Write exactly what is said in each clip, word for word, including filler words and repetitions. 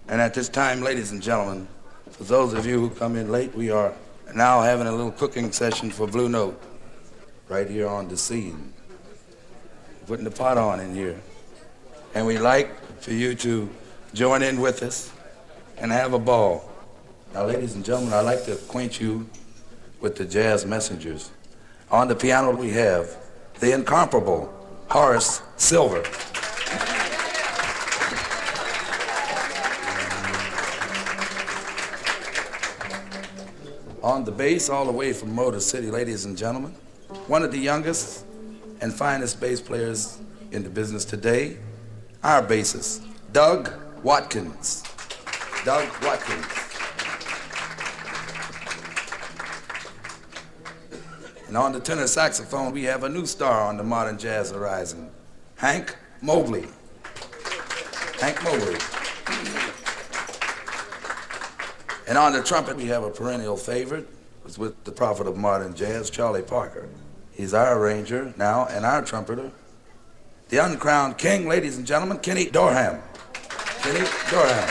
And at this time, ladies and gentlemen, for those of you who come in late, we are now having a little cooking session for Blue Note right here on the scene. Putting the pot on in here. And we'd like for you to join in with us and have a ball. Now, ladies and gentlemen, I'd like to acquaint you with the jazz messengers. On the piano we have the incomparable Horace Silver. On the bass, all the way from Motor City, ladies and gentlemen, one of the youngest and finest bass players in the business today, our bassist, Doug Watkins. Doug Watkins. And on the tenor saxophone, we have a new star on the modern jazz horizon, Hank Mobley. Hank Mobley. And on the trumpet, we have a perennial favorite. It's with the prophet of modern jazz, Charlie Parker. He's our arranger now and our trumpeter. The uncrowned king, ladies and gentlemen, Kenny Dorham. Kenny Dorham.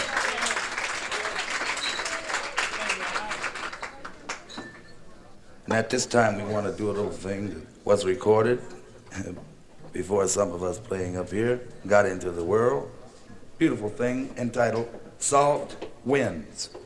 And at this time, we want to do a little thing that was recorded before some of us playing up here got into the world. Beautiful thing entitled Salt Winds.